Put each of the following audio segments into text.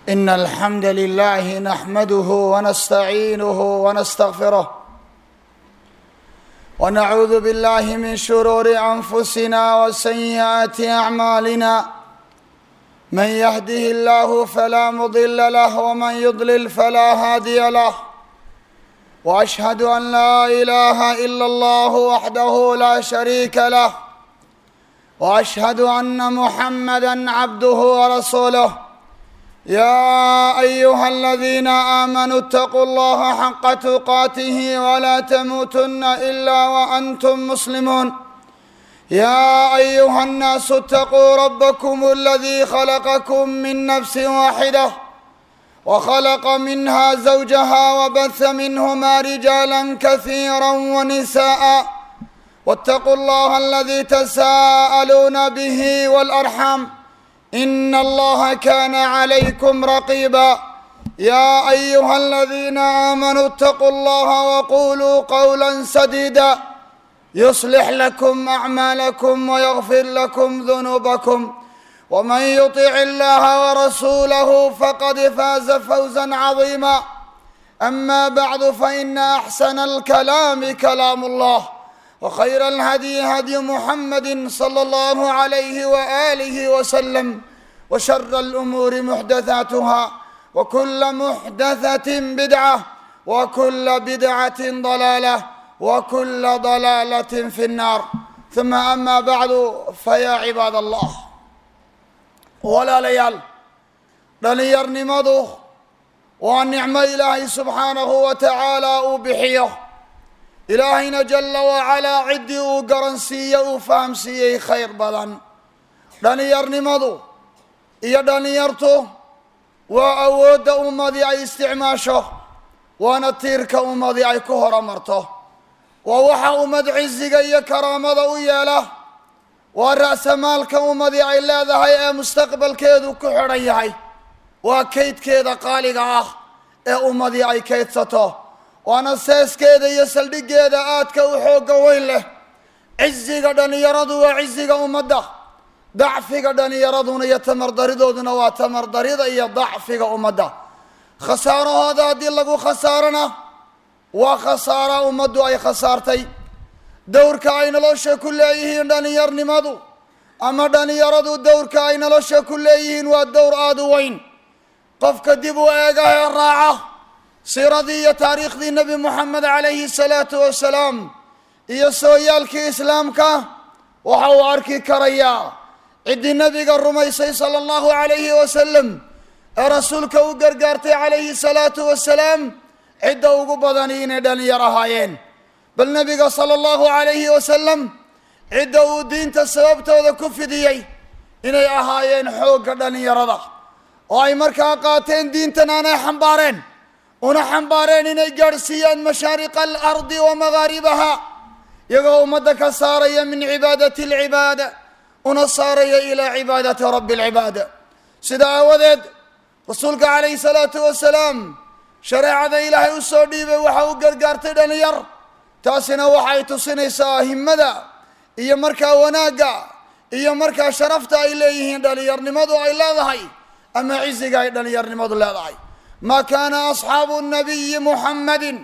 إن الحمد لله نحمده ونستعينه ونستغفره ونعوذ بالله من شرور أنفسنا وسيئات أعمالنا من يهده الله فلا مضل له ومن يضلل فلا هادي له وأشهد أن لا إله إلا الله وحده لا شريك له وأشهد أن محمدًا عبده ورسوله يا أيها الذين آمنوا اتقوا الله حق تقاته ولا تموتن إلا وأنتم مسلمون يا أيها الناس اتقوا ربكم الذي خلقكم من نفس واحدة وخلق منها زوجها وبث منهما رجالا كثيرا ونساء واتقوا الله الذي تساءلون به والأرحام إن الله كان عليكم رقيبا يا أيها الذين آمنوا اتقوا الله وقولوا قولا سديدا يصلح لكم أعمالكم ويغفر لكم ذنوبكم ومن يطع الله ورسوله فقد فاز فوزا عظيما أما بعد فإن أحسن الكلام كلام الله وخير الهدي هدي محمد صلى الله عليه وآله وسلم وشر الأمور محدثاتها وكل محدثة بدعة وكل بدعة ضلالة وكل ضلالة في النار ثم أما بعد فيا عباد الله ولا ليال dhalinyarnimadu waa nicmo ilaahay subxaanahu wa tacaala uu bixiyo ilaahayna jalla wacalaa ciddii uu garansiiye uu fahamsiiyey khayr badan dhalinyarnimadu iyo dhalinyartu waa awoodda ummadii ay isticmaasho waana tiirka ummadii ay ku horumarto waa waxa ummad ciziga iyo karaamada u yeela waa ra'samaalka ummadii ay leedahay ee mustaqbalkeedu ku xidhan yahay waa kaydkeeda qaaliga ah ee ummadii ay kaydsato waana seeskeeda iyo saldhiggeeda aadka u xoogga weyn leh ciziga dhalinyaradu waa ciziga ummadda dacfiga dhalinyaraduna iyo tamardaridooduna waa tamardarida iyo dacfiga ummadda khasaarahooda haddii lagu khasaarana waa khasaara ummaddu ay khasaartay dowrka ay nolosha ku leeyihiin dhalinyarnimadu ama dhalinyaradu dowrka ay nolosha ku leeyihiin waa dowr aada u weyn qofka dib u eega ee raaca siiradii iyo taariikhdii nebi moxamed calayhi salaatu wasalaam iyo sooyaalkii islaamka waxa uu arki karayaa ciddii nebiga rumaysay sala allahu calayhi wasalam ee rasuulka u gargaartay calayhi salaatu wasalaam cidda ugu badani inay dhalinyar ahaayeen bal nebiga sala allahu calayhi wasalam cidda uu diinta sababtooda ku fidiyey inay ahaayeen xoogga dhalinyarada oo ay markaa qaateen diintan aanay xambaareen una xambaareen inay gaadhsiiyaan mashaariqa alardi wa magaaribaha iyagoo ummadda ka saaraya min cibaadati alcibaada una saaraya ilaa cibaadati rabbi alcibaada sida aawadeed rasuulka calayhi salaatu wasalaam shareecada ilaahay u soo dhiibay waxa uu gargaartay dhalinyar taasina waxay tusinaysaa himmada iyo markaa wanaagga iyo markaa sharafta ay leeyihiin dhalinyarnimadu ay leedahay ama ciziga ay dhalinyarnimadu leedahay ma kaana asxaabu nabiyi muxammadin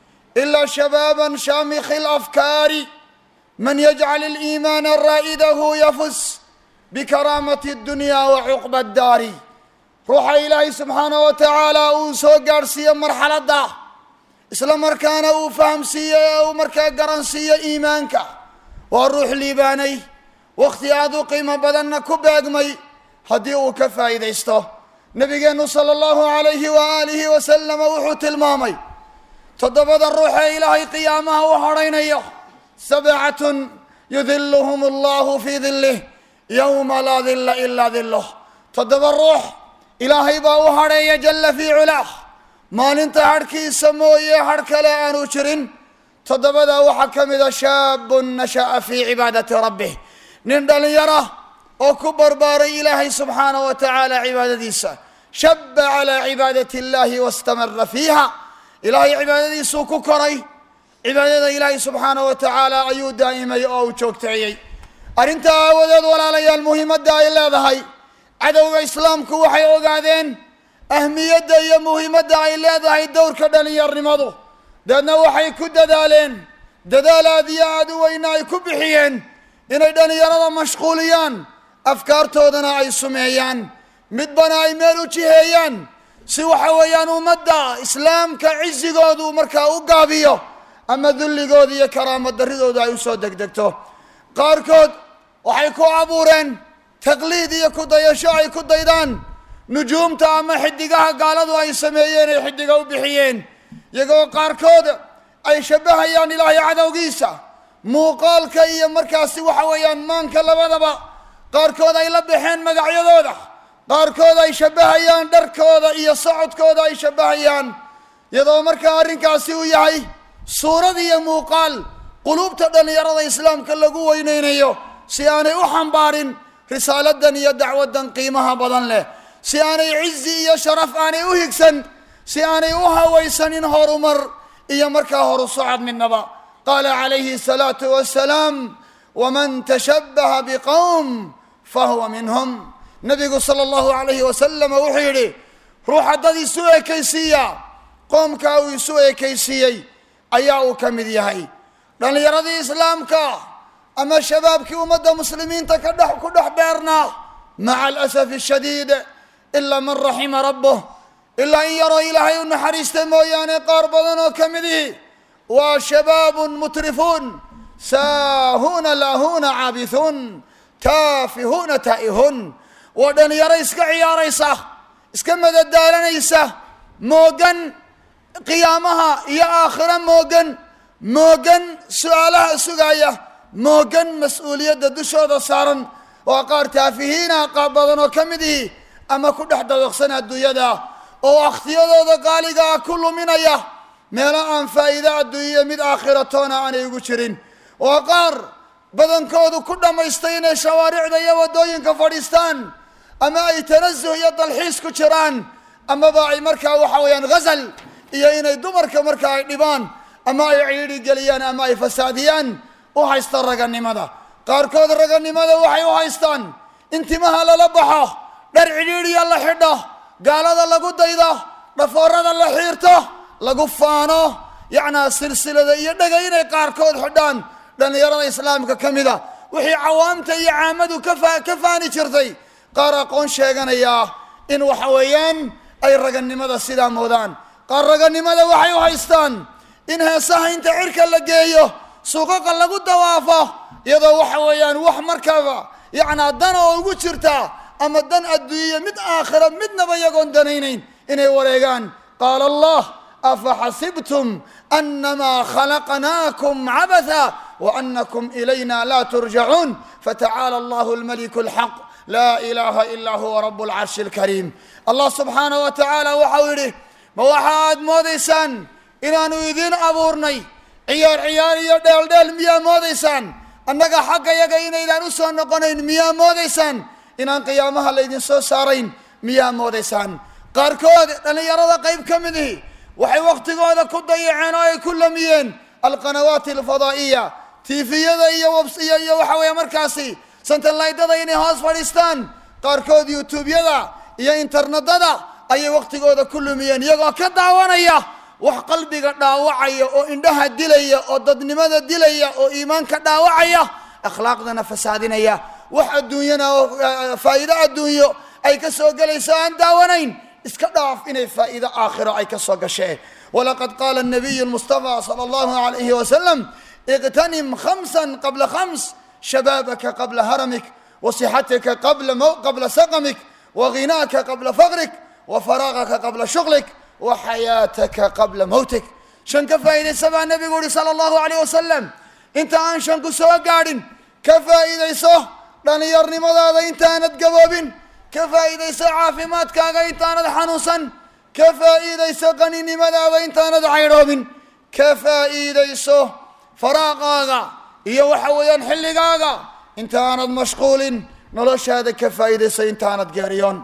ilaa shabaaban shaamikhi alafkaari man yajcal aliimaana raa'idahu yafus bikaraamati addunya wa cuqba addaari ruuxa ilaahay subxaanahu wa tacaala uu soo gaadhsiiye marxaladda isla markaana uu fahamsiiye ee uu markaa garansiiyo iimaanka waa ruux liibaanay wakhti aad u qiimo badanna ku beegmay haddii uu ka faa'iidaysto nabigeennu sala allahu calayhi wa aalihi wasalama wuxuu tilmaamay toddobada ruux ee ilaahay qiyaamaha u hodhaynayo sabcatun yudiluhum allahu fii dilih yowma laa dilla ilaa dilluh toddoba ruux ilaahay baa u hadheeya jalla fii culaah maalinta hadhkiisa mooye hadh kale aanu jirin toddobadaa waxaa ka mida shaabun nasha'a fii cibaadati rabbih nin dhalinyara oo ku barbaaray ilaahay subxaanahu wa tacaala cibaadadiisa shabba calaa cibaadati illaahi wastamara fiiha ilaahay cibaadadiisuu ku koray cibaadada ilaahay subxaanahu wa tacaala ayuu daa'imay oo uu joogteeyey arrintaa aawadeed walaalayaal muhiimadda ay leedahay cadowga islaamku waxay ogaadeen ahmiyadda iyo muhiimadda ay leedahay dowrka dhallinyarnimadu deedna waxay ku dadaaleen dadaal aad iyo aad u weyna ay ku bixiyeen inay dhallinyarada mashquuliyaan afkaartoodana ay sumeeyaan midbana ay meel u jiheeyaan si waxa weeyaan ummadda islaamka cisigoodu markaa u gaabiyo ama dulligooda iyo karaamo darridooda ay u soo degdegto qaarkood waxay ku abuureen taqliid iyo ku dayasho ay ku daydaan nujuumta ama xidigaha gaaladu ay sameeyeen ay xidiga u bixiyeen iyagoo qaarkood ay shabbahayaan ilaahay cadowgiisa muuqaalka iyo markaasi waxa weeyaan maanka labadaba qaarkood ay la baxeen magacyadooda qaarkood ay shabbahayaan dharkooda iyo socodkooda ay shabbahayaan iyadoo markaa arrinkaasi uu yahay suurad iyo muuqaal quluubta dhallinyarada islaamka lagu weyneynayo si aanay u xambaarin risaaladan iyo dacwadan qiimaha badan leh si aanay cizi iyo sharaf aanay u higsan si aanay u hawaysanin horumar iyo markaa horu socod midnaba qaala calayhi الsalaatu wassalaam waman tashabbaha biqowm fahuwa minhum nabigu sala allahu calayhi wasalam wuxuu yidhi ruuxa dad isu ekaysiiya qoomkaa uu isu ekaysiiyey ayaa uu ka mid yahay dhallinyaradii islaamka ama shabaabkii ummadda muslimiinta ku dhex beernaa maca alasafi ashadiid ilaa man raxima rabbuh ilaa in yaroo ilaahay u naxariista mooyaane qaar badan oo ka midihi waa shabaabun mutrifuun saahuuna laahuuna caabithuun taafihuuna taa'ihuun waa dhallinyaro iska ciyaaraysa iska madadaalanaysa moogan qiyaamaha iyo aakhiro moogan su-aalaha sugaaya moogan mas-uuliyadda dushooda saaran waa qaar taafihiina qaar badan oo ka midihi ama ku dhex dadaqsan adduunyada oo wakhtiyadooda qaaliga ah ku luminaya meelo aan faa'iido adduunya mid aakhiratoona aanay ugu jirin waa qaar badankoodu ku dhammaystay inay shawaaricda iyo waddooyinka fadhiistaan ama ay tanasuh iyo dalxiis ku jiraan amaba ay markaa waxa weeyaan ghasal iyo inay dumarka markaa ay dhibaan ama ay ciidhi geliyaan ama ay fasaadiyaan u haysta raganimada qaarkood raganimada waxay u haystaan in timaha lala baxo dhar cidhiidhiya la xidho gaalada lagu daydo dhafoorada la xiirto lagu faano yacnaa silsilada iyo dhega inay qaarkood xidhaan dhallinyarada islaamka ka mida wixii cawaamta iyo caamadu ka faani jirtay qaar aqoon sheeganaya in waxa weeyaan ay raganimada sidaa moodaan qaar raganimada waxay u haystaan in heesaha inta cirka la geeyo suuqaqa lagu dawaafo iyadoo waxa weeyaan wax markaba yacnaa dan oo ugu jirta ama dan adduunya mid aakhira midnaba iyagoon danaynayn inay wareegaan qaala allah afaxasibtum annamaa khalaqnaakum cabatha waanakum ilayna laa turjacuun fatacaala allahu almaliku alxaq laa ilaaha ilaa huwa rabu alcarshi alkariim allah subxaanahu wa tacaala waxau yidhi ma waxa aad moodaysaan inaanu idiin abuurnay ciyaar iyo dheeldheel miyaa moodaysaan annaga xagga yaga inaydaan u soo noqonayn miyaa moodaysaan inaan qiyaamaha laydin soo saarayn miyaa moodaysaan qaarkood dhallinyarada qayb ka midihi waxay wakhtigooda ku dayaceen oo ay ku lamiyeen alqanawaati alfadaa'iya tiifiyada iyo waxa weeye markaasi santallaydada inay hoos fadhiistaan qaarkood yuutuubyada iyo internetada ayay wakhtigooda ku lumiyeen iyagoo ka daawanaya wax qalbiga dhaawacaya oo indhaha dilaya oo dadnimada dilaya oo iimaanka dhaawacaya akhlaaqdana fasaadinaya wax adduunyana oo faa'iido adduunyo ay ka soo gelayso aan daawanayn iska dhaaf inay faa'iido aakhiro ay ka soo gasheen walaqad qaala الnabiyu الmustafa salى allahu alayhi wasalam اغtanim khamsa qabla khams shabaabaka qabla haramik wasixatika qabla saqamik waginaaka qabla faqrik wafaraagaka qabla shuglik waxayaataka qabla mawtik shan ka faa'iidaysa baa nabigu uhi sala allahu alayh wasalam inta aan shan ku soo gaadhin ka faa'iidayso dhallinyarnimadaada intaanad gaboobin ka faa'iidayso caafimaadkaaga intaanad xanuunsan ka faa'iidayso qaninimadaada intaanad caydhoobin ka faa'iidayso faraaqaaga iyo waxa weeyaan xilligaaga intaanad mashquulin noloshaada ka faa'iidayso intaanad geeriyoon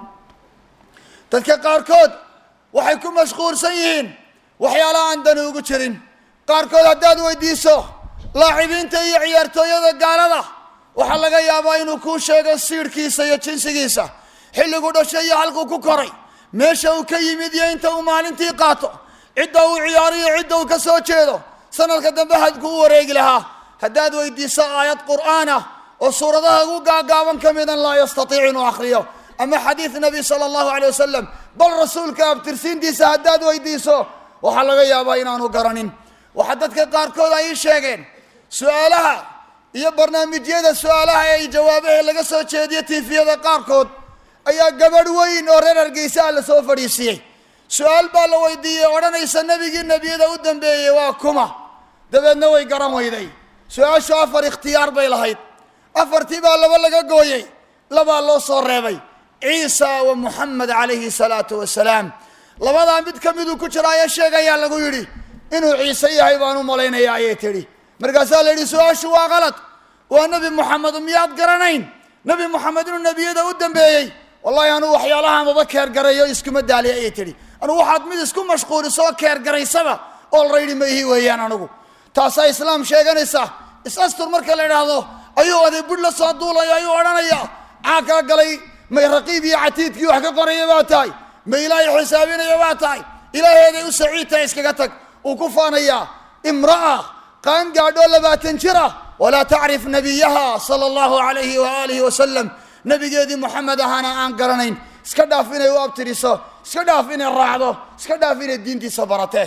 dadka qaarkood waxay ku mashquulsan yihiin waxyaalaha aan dani ugu jirin qaarkood haddaad weydiiso laacibiinta iyo ciyaartooyada gaalada waxaa laga yaabaa inuu kuu sheego siirhkiisa iyo jinsigiisa xilligu dhashay iyo halkuu ku koray meesha uu ka yimid iyo inta uu maalintii qaato cidda uu ciyaariyo cidda uu ka soo jeedo sanadka dambe hadku u wareegi lahaa haddaad weydiiso aayad qur'aan ah oo suuradaha ugu gaagaaban ka midan laa yastatiicu inuu akhriyo ama xadiid nabi sala allahu calay wasalam bal rasuulka abtirsiintiisa haddaad weydiiso waxaa laga yaabaa inaanu garanin waxaa dadka qaarkood ay ii sheegeen su-aalaha iyo barnaamijyada su-aalaha ee jawaabaha laga soo jeediyo tiifiyada qaarkood ayaa gabadh weyn oo reer Hargeysa la soo fadhiisiyey su-aal baa la weydiiyey odhanaysa nebigii nebiyada u dambeeyey waa kuma dabeedna way garan weyday su-aashu 4 ikhtiyaar bay lahayd 4tii baa laba laga gooyey labaa loo soo reebay ciisa wa muxamed calayhi salaatu wasalaam labadaa mid ka miduu ku jira ayaa sheegayaa lagu yidhi inuu ciise yahay baan u malaynayaa ayay tidhi markaasaa la yidhi su-aashu waa qalad waa nebi moxamed miyaad garanayn nebi moxamed inuu nebiyada u dambeeyey wallahi anuu waxyaalaha maba keergarayo iskuma daaliya ayay tidhi anuu waxaad mid isku mashquulisoo keergaraysaba olraydi ma ihi weeyaan anugu taasaa islaam sheeganaysa is-astur marka la idhaahdo ayuu oday budh la soo duulaya ayuu odhanayaa caakaa galay may raqiib iyo catiidkii wax ka qoraya baa tahay ma ilaahay xisaabinaya baa tahay ilaaheeday u saciidtahay iskaga tag uu ku faanayaa imra'a qaan gaadhoo 20 jira walaa tacrif nabiyaha sala allahu calayhi waaalihi wasalam nabigeedii moxamed ahaana aan garanayn iska dhaaf inay u abtiriso iska dhaaf inay raacdo iska dhaaf inay diintiisa baratee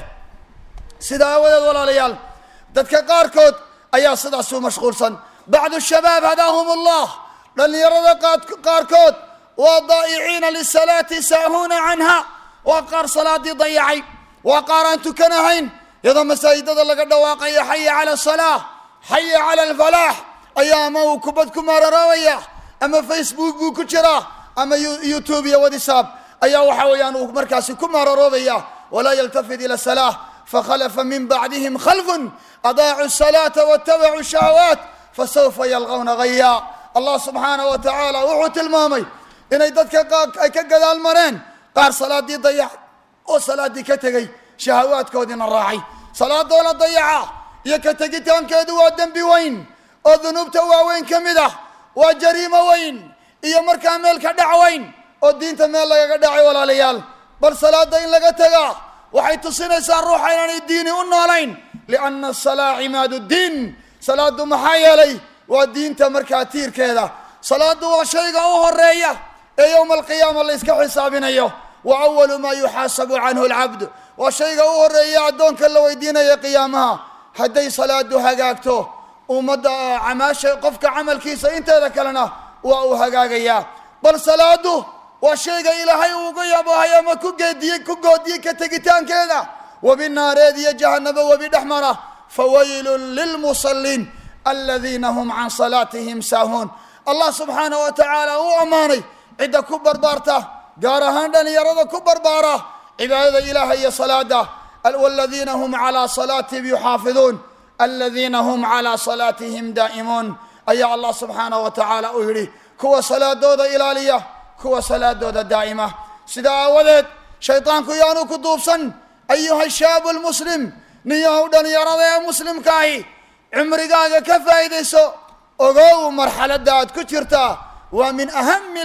sidaa aawadeed walaalayaal dadka qaarkood ayaa sidaas u mashquulsan bacdu shabaab hadaahum allah dhallinyarada qaarkood waa daa'iciina lisalaati saahuuna canha waa qaar salaadii dayacay waa qaar aan tukanahayn iyadoo masaajidada laga dhawaaqayo xaya cala asalaa xaya cala alfalaax ayaa ama uu kubad ku maararoobaya ama facebook buu ku jiraa ama youtube iyo whatsapp ayaa waxa weeyaan uu markaasi ku maararoobaya walaa yaltafid ila salaah fakhalafa min bacdihim khalfun adaacu salaata watabacuu shahawaat fasawfa yalqawna gaya allah subxaanahu wa tacaala wuxuu tilmaamay inay dadka ay ka gadaal mareen qaar salaadii dayac oo salaadii ka tegey shahawaadkoodiina raacay salaadoo la dayaca iyo ka tegitaankeedu waa dembi weyn oo dunuubta waaweyn ka mid ah waa jariimo weyn iyo markaa meel ka dhac weyn oo diinta meel lagaga dhacay walaalayaal bal salaada in laga tagaa waxay tusinaysaa ruuxa inaanay diini u noolayn lianna asalaa cimaadu ddiin salaadu maxaa yeelay waa diinta markaa tiirkeeda salaadu waa shayga u horeeya ee yowma alqiyaama la iska xisaabinayo wa awalu maa yuxaasabu canhu alcabd waa shayga u horeeya addoonka la weydiinaya qiyaamaha hadday salaadu hagaagto ummadda camaasha qofka camalkiisa inteeda kalena waa uu hagaagayaa bal salaadu waa shayga ilaahay uga yabohay ama ku goodiyey ka tegitaankeeda webi naareed iyo jahanabo webi dhex mara fawaylun lilmusalliin aladiina hum can salaatihim saahuun allah subxaanahu wa tacaala uu ammaanay cidda ku barbaarta gaar ahaan dhallinyarada ku barbaara cibaadada ilaahay iyo salaada waladiina hum calaa salaatihim yuxaafiduun aladiina hum calaa salaatihim daa'imuun ayaa allah subxaanahu wa tacaala uu yidhi kuwa salaadooda ilaaliya kuwa salaadooda daa'ima sidaa aawadeed shaydaanku yaanu ku duubsan ayuha shaabu lmuslim niyahow dhallinyarada ee muslimkaahi cumrigaaga ka faa'iidayso ogow marxaladda aad ku jirtaa waa min ahami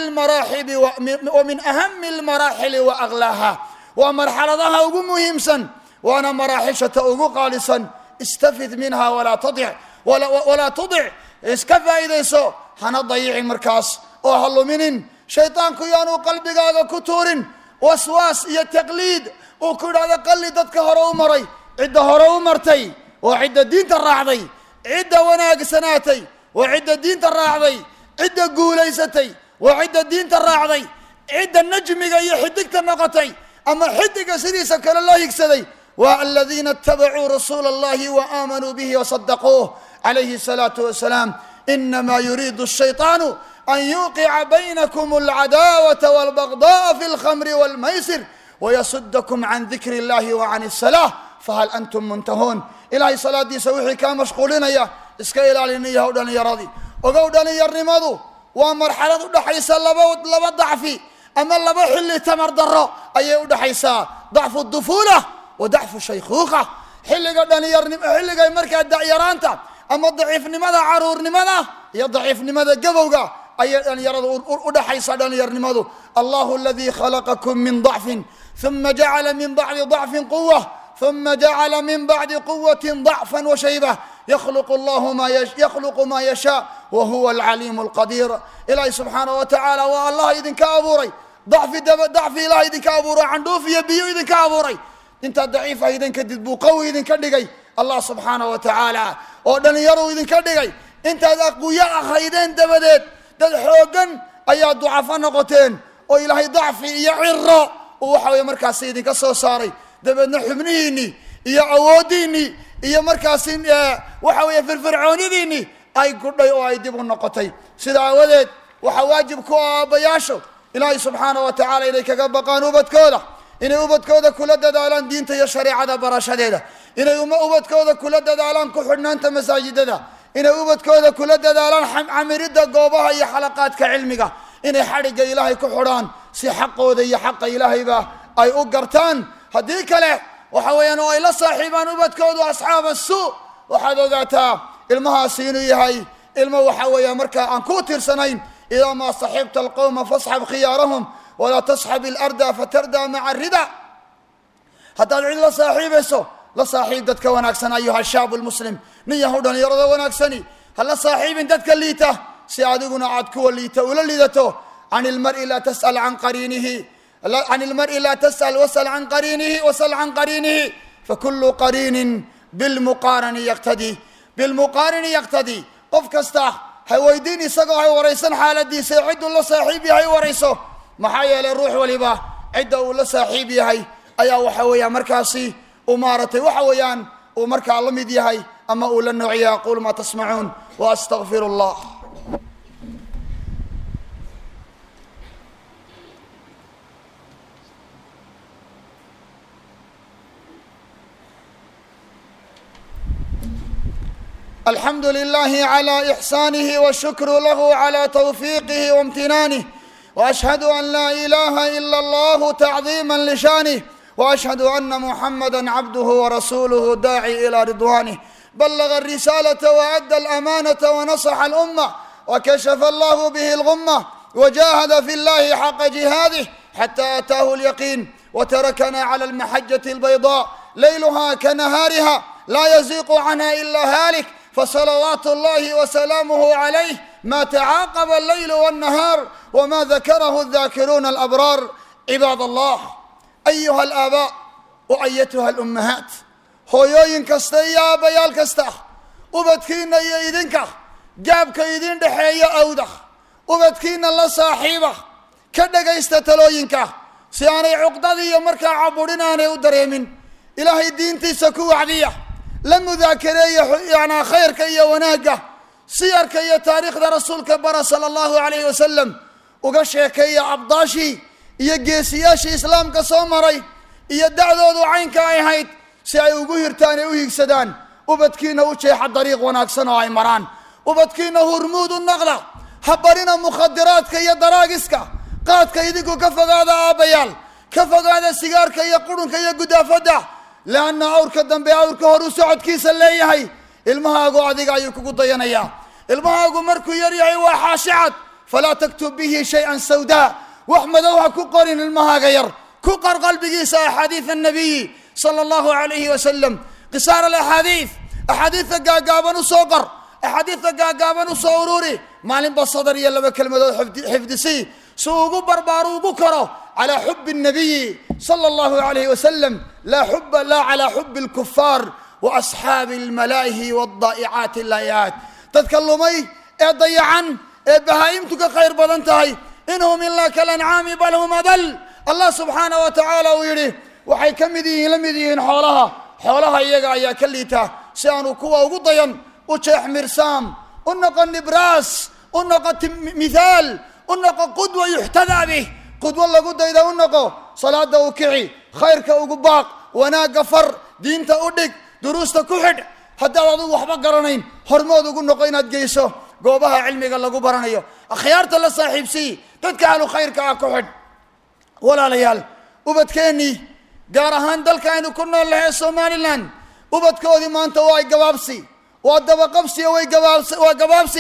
almaraaxili wa aglaaha waa marxaladaha ugu muhiimsan waana maraaxishata ugu qaalisan istafid minha walaa tudic iska faa'iidayso hana dayicin markaas oo ha luminin shaydaanku yaanu qalbigaaga ku tuurin waswaas iyo taqliid uu ku idhahdo qalli dadka hore u maray cidda hore u martay waa cidda diinta raacday cidda wanaagsanaatay waa cidda diinta raacday cidda guulaysatay waa cidda diinta raacday cidda najmiga iyo xidigta noqotay ama xidiga sidiisa kale loo higsaday waa aladiina itabacuu rasuula allahi wa aamanuu bihi wasadaquuh calayhi salaatu wasalaam inamaa yuriidu ashayطaanu an yuqica baynakum alcadaawata walbagda'a fi alkhamri walmaysir wayasudakum can dikri illahi wa can asalah fahal antum muntahuun ilaahay salaadiisa wixii kaa mashquulinaya iska ilaalinayahow dhallinyaradii ogow dhallinyarnimadu waa marxalad udhaxaysa laba dacfi ama laba xilli tamar darro ayay udhaxaysaa dacfu dufuula wa dacfu shaykhuuqa xilliga xilligay markaa dacyaraanta ama daciifnimada caruurnimada iyo daciifnimada gabowga أي يرد أدحي صدن يرنمدو الله الذي خلقكم من ضعف ثم جعل من بعد ضعف قوة ثم جعل من بعد قوة ضعفا وشيبة يخلق ما يشاء وهو العليم القدير. إلهي سبحانه وتعالى والله إذن كابوري ضعف إلهي إذن كابوري عندوف يبيو إذن كابوري انت ضعيف إذن كدبو قوي إذن كدقي الله سبحانه وتعالى ودن يرو إذن كدقي انت أقوياء إذن دبدت dad xoogan ayaa ducafo noqoteen oo ilaahay dacfi iyo ciro uu waxa weeye markaas idinka soo saaray dabeedna xubnihiinni iyo awoodiinni iyo markaas waxa weeye firfircoonidiinni ay gudhay oo ay dib u noqotay sida awadeed waxa waajib ku ah aabbayaashu ilaahay subxaanahu wa tacaala inay kaga baqaan ubadkooda inay ubadkooda kula dadaalaan diinta iyo shareecada barashadeeda inay ubadkooda kula dadaalaan ku xidhnaanta masaajidada inay ubadkooda kula dadaalaan camiridda goobaha iyo xalaqaadka cilmiga inay xadhigga ilaahay ku xidhaan si xaqooda iyo xaqa ilaahayba ay u gartaan haddii kale waxa weeyaan oo ay la saaxiibaan ubadkoodu asxaaba suu waxaad ogaataa ilmahaasi inuu yahay ilmo waxa weeya markaa aan ku tirsanayn idaa maa saxibta alqowma fasxab khiyaarahum walaa tasxab ilarda fatardaa maca arida haddaad cid la saaxiibayso la saaxiib dadka wanaagsan ayuha shaabu lmuslim nin yahu dhalinyarada wanaagsani ha la saaxiibin dadka liita si adiguna aad kuwa liita ula liidato can ilmari laa tas'al can qariinihi can ilmari laa tas'al wasal can qariinihi wasal can qariinihi fakulu qariinin bilmuqaarani yaqtadi qof kasta ha weydiin isagoo hay waraysan xaaladiisa cidduu la saaxiib yahay warayso maxaa yeelay ruux waliba cidda uu la saaxiib yahay ayaa waxa weeya markaasi ومارتي وحويان ومركع الله مديهاي أما أقول النوعية أقول ما تسمعون وأستغفر الله. الحمد لله على إحسانه والشكر له على توفيقه وامتنانه وأشهد أن لا إله إلا الله تعظيما لشانه وأشهد أن محمدًا عبده ورسوله داعي إلى رضوانه بلغ الرسالة وأدى الأمانة ونصح الأمة وكشف الله به الغمة وجاهد في الله حق جهاده حتى أتاه اليقين وتركنا على المحجة البيضاء ليلها كنهارها لا يزيغ عنها إلا هالك فصلوات الله وسلامه عليه ما تعاقب الليل والنهار وما ذكره الذاكرون الأبرار. عباد الله أيها الآباء وأيتها الأمهات هويين كستا يا بيال كستا وبدكينا يدينك جابك يدين دحيا أودخ وبدكينا الله صاحبه كدك يستتلوينك سياني عقدتي يمرك عبورنا أنا ودريمين إلهي الدين تسكو عدية لم ذاكري يعني خيرك يا وناقة سيرك يا تاريخ رسولك برا صلى الله عليه وسلم وقشيك يا عبداشي iyo geesiyaasha islaamka soo maray iyo dacdoodu caynka ay ahayd si ay ugu hirtaan ee u higsadaan ubadkiina u jeexa dariiq wanaagsan oo ay maraan ubadkiina hurmuud u noqda habarina mukhadaraadka iyo daraagiska qaadka idinku ka fogaada aabayaal ka fogaada sigaarka iyo qurunka iyo gudaafada laana awrka dambe awrka hor u socodkiisa leeyahay ilmahaagu adiga ayuu kugu dayanayaa ilmahaagu markuu yar yahay waa xaashicad falaa taktub bihi shay-an sawdaa واحمد وكقرن المهاجر كقر قلبي أحاديث النبي صلى الله عليه وسلم قصار الأحاديث أحاديث قاقابا وصقر أحاديث قاقابا وصوروري معلم بالصدر يلا بكلمة حفظسي سوق بربارو بكره على حب النبي صلى الله عليه وسلم لا على حب الكفار وأصحاب الملاهي والضائعات اللايات تتكلمي ضيعا بهايمتك خير بدنتهي إنهم إلا كالأنعام بل هم أضل. الله سبحانه وتعالى ويري وحي كمدين لمدين حولها يقع يا كليتا سيانو كوا وقضيا وشيح مرسام ونقى النبراس ونقى مثال ونقى قدوة يحتذى به قدوة الله قدوة إذا ونقى صلاة وكعي خيرك وقباق وناقى فر دينك أدك دروسك كحد حتى وضو وحبا قرنين هرمود وقلنا قينات قيسو قوبها علمي قال لقو برانيو أخيارت الله صاحب سي تدكالو خيرك أكحد ولا ليال وبدكيني قارهان دلكاينو كنا الله سومالي لان وبدكودي ما انت واي قبابسي وادبا قبسي واي قبابسي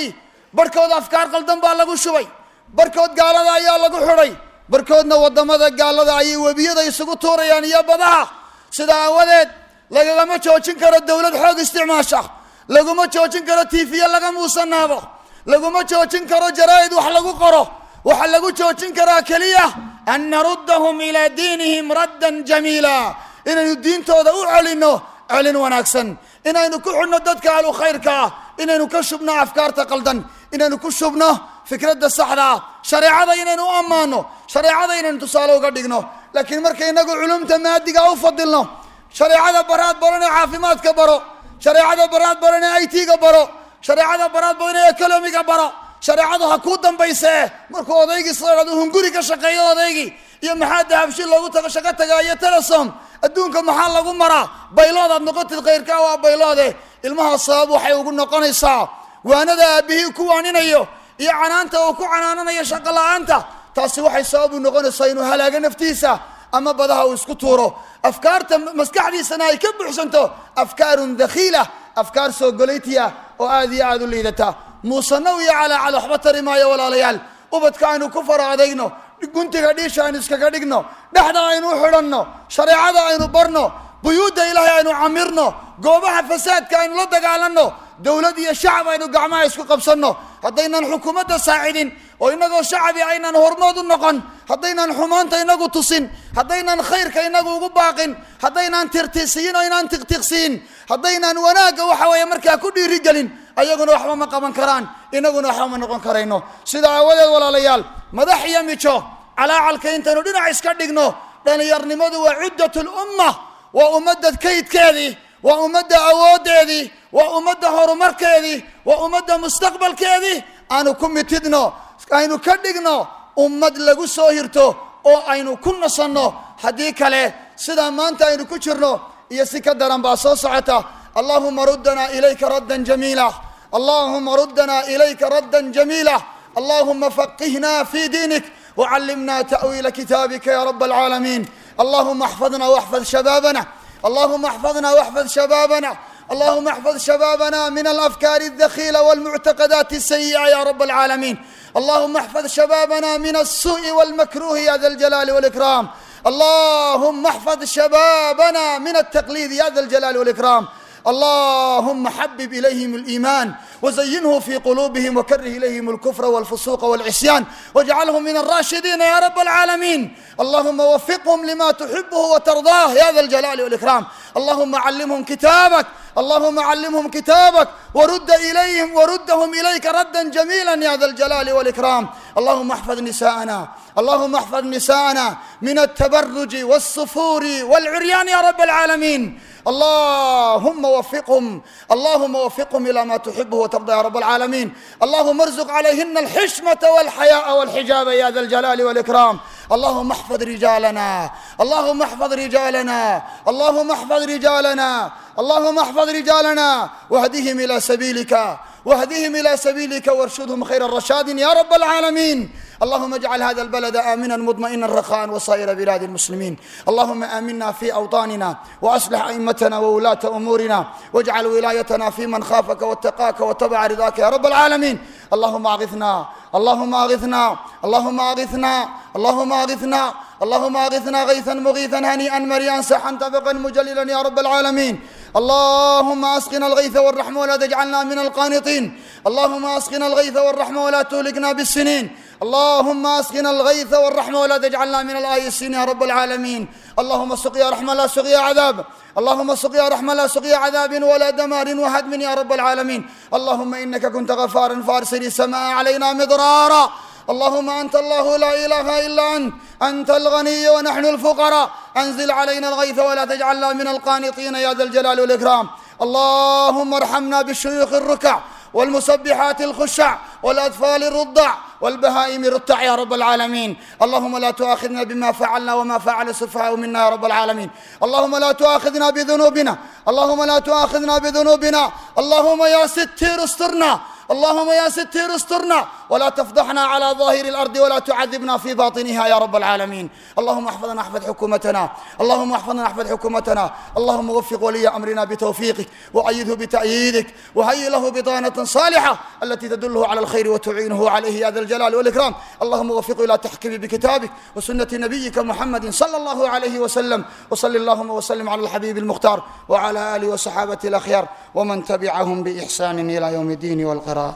barkood afkaar qaldan baa lagu shubay barkood gaalada ayaa lagu xidhay barkoodna wadamada gaalada ayay webiyada isugu tuurayaan iyo badaha sidaa aawadeed lagama joojin karo dawlad xoog isticmaasha laguma joojin karo tiifiya laga muusanaabo laguma joojin karo jaraa'id wax lagu qoro waxa lagu joojin karaa kaliya an naruddahum ila diinihim raddan jamiila inaynu diintooda u celino celin wanaagsan inaynu ku xidhno dadka ahlu khayrka ah inaynu ka shubno afkaarta qaldan inaynu ku shubno fikradda saxda ah shareecada inaynu u ammaano shareecada inaynu tusaale uga dhigno laakiin marka inagu culumta maadiga u fadilno shareecada baraad barane caafimaadka baro shareecada baraad barane IT-ga baro shareecada baraad barane economiga baro shareecadu ha ku dambayse markuu odaygii saaradu hunguri ka shaqeeyo odaygii iyo maxaa dahabshi loogu tago shaqo tagaayo telesom adduunka maxaa lagu maraa baylood aad noqotid khayrka waa bayloode ilmaha sabab waxay ugu noqonaysaa waanada aabihii ku waaninayo iyo canaanta uu ku canaananayo shaqo la'aanta taasi waxay sabab u noqonaysaa inuu halaaga naftiisa ama badaha uu isku tuuro afkaarta maskaxdiisana ay ka buuxsanto afkaarun dakhiila afkaar soo golaytiya oo aad iyo aad u liidata muusano iyo calaacal waxba tari maayo walaalayaal ubadka aynu ku faraadayno guntiga dhiisha aynu iskaga dhigno dhexda aynu u xidhanno shareecada aynu barno buyuudda ilaahay aynu camirno goobaha fasaadka aynu la dagaalanno dawlad iyo shacab aynu gacmaha isku qabsanno haddaynan xukuumadda saacidin oo inagoo shacabi aynan hormood u noqon haddaynan xumaanta inagu tusin haddaynan khayrka inagu ugu baaqin haddaynan tirtisiin oo inaan tiqtiqsiin haddaynan wanaagga waxa weeye markaa ku dhiirigelin ayaguna waxba ma qaban karaan inaguna waxba ma noqon karayno sidaa aawadeed walaalayaal madax iyo mijo calaacalka intaynu dhinac iska dhigno dhalinyarnimadu waa cuddatul umma waa ummadda kaydkeedii waa ummadda awooddeedii waa ummadda horumarkeedii waa ummadda mustaqbalkeedii aanu ku mitidno aynu ka dhigno ummad lagu soo hirto oo aynu ku nasanno haddii kale sidaa maanta aynu ku jirno iyo si ka daran baa soo socota allahuma ruddana ilayka raddan jamiila allahuma ruddana ilayka raddan jamiila allahuma faqihna fi diinik وعلمنا تأويل كتابك يا رب العالمين اللهم احفظنا واحفظ شبابنا اللهم احفظنا واحفظ شبابنا اللهم احفظ شبابنا من الأفكار الدخيلة والمعتقدات السيئة يا رب العالمين اللهم احفظ شبابنا من السوء والمكروه يا ذا الجلال والإكرام اللهم احفظ شبابنا من التقليد يا ذا الجلال والإكرام اللهم حبب إليهم الإيمان وزينه في قلوبهم وكره إليهم الكفر والفسوق والعصيان واجعلهم من الراشدين يا رب العالمين اللهم وفقهم لما تحبه وترضاه يا ذا الجلال والإكرام اللهم علمهم كتابك اللهم علمهم كتابك وردهم إليك ردا جميلا يا ذا الجلال والإكرام اللهم احفظ نساءنا اللهم احفظ نساءنا من التبرج والصفور والعريان يا رب العالمين اللهم وفقهم إلى ما تحبه وترضى يا رب العالمين اللهم ارزق عليهن الحشمة والحياء والحجاب يا ذا الجلال والإكرام اللهم احفظ رجالنا اللهم احفظ رجالنا اللهم احفظ رجالنا اللهم احفظ رجالنا واهدهم إلى سبيلك وارشدهم خير الرشاد يا رب العالمين اللهم اجعل هذا البلد آمنا مطمئنا رخاء وسائر بلاد المسلمين اللهم آمنا في أوطاننا وأصلح أئمتنا وولاة أمورنا واجعل ولايتنا في من خافك واتقاك واتبع رضاك يا رب العالمين اللهم أغثنا اللهم أغثنا اللهم أغثنا اللهم أغثنا اللهم أغثنا غيثا مغيثا هنيئا مريئا سحا طبقا مجللا يا رب العالمين اللهم أسقنا الغيث والرحمة ولا تجعلنا من القانطين اللهم أسقنا الغيث والرحمة ولا تهلكنا بالسنين اللهم أسقنا الغيث والرحمة ولا تجعلنا من الآيسين يا رب العالمين اللهم سقيا رحمة لا سقيا عذاب اللهم سقيا رحمة لا سقيا عذاب ولا دمار وهدم يا رب العالمين اللهم إنك كنت غفارا فارسل السماء علينا مضرارا اللهم أنت الله لا إله إلا أنت الغني ونحن الفقراء أنزل علينا الغيث ولا تجعلنا من القانطين يا ذا الجلال والإكرام اللهم ارحمنا بالشيوخ الركع والمسبحات الخشع والأطفال الرضع والبهائم الرتع يا رب العالمين اللهم لا تؤاخذنا بما فعلنا وما فعل السفهاء منا يا رب العالمين اللهم لا تؤاخذنا بذنوبنا اللهم لا تؤاخذنا بذنوبنا اللهم يا ستير استرنا اللهم يا ستير استرنا ولا تفضحنا على ظاهر الأرض ولا تعذبنا في باطنها يا رب العالمين. اللهم احفظنا احفظ حكومتنا، اللهم احفظنا احفظ حكومتنا، اللهم وفق ولي أمرنا بتوفيقك وأيده بتأييدك، وهيئ له بطانة صالحة التي تدله على الخير وتعينه عليه يا ذا الجلال والإكرام. اللهم وفقه إلى تحكيم بكتابك وسنة نبيك محمد صلى الله عليه وسلم. وصل اللهم وسلم على الحبيب المختار وعلى آله وصحابته الأخيار ومن تبعهم بإحسان إلى يوم الدين والقرار.